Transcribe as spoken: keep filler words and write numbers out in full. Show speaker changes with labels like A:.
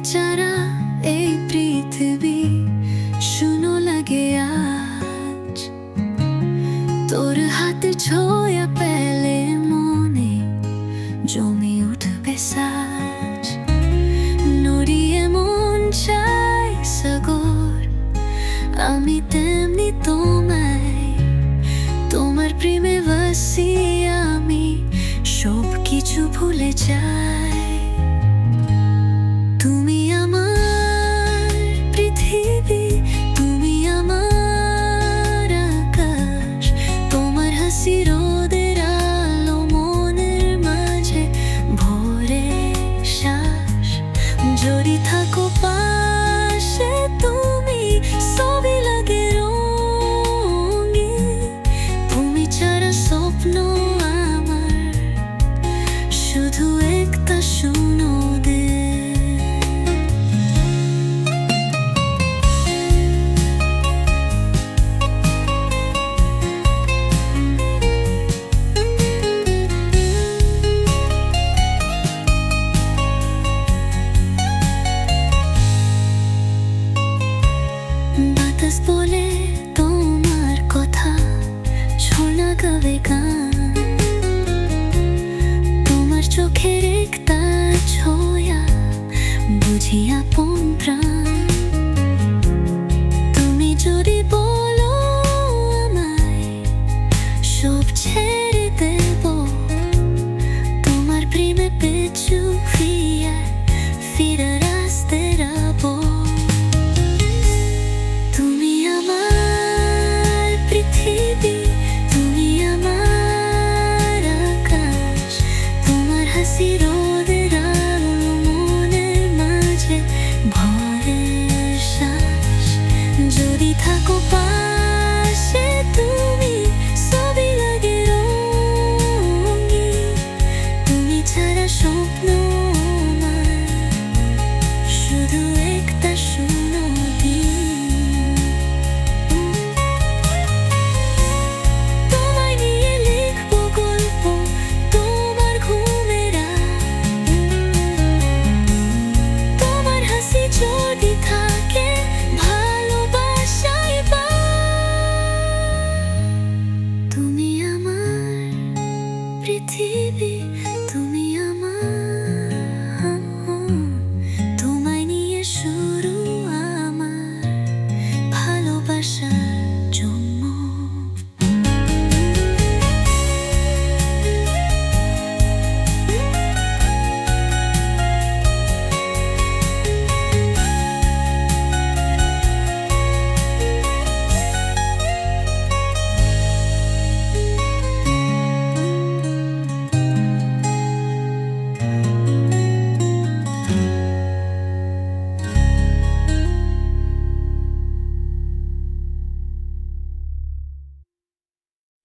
A: বেচারা এই পৃথিবী শুনো লাগে আজ। তোর হাতে ছোঁয়া পেলে মনে জমে উঠবে সাজ। নড়িয়ে মন চাই সাগর, আমি তেমনি তোমায়। তোমার প্রেমে ভাসি আমি, সব কিছু ভুলে যাই। তুমি আমার পৃথিবী, তুমি আমার আকাশ। তোমার হাসি রোদের আলো মনের মাঝে ভরে শ্বাস। জড়িয়ে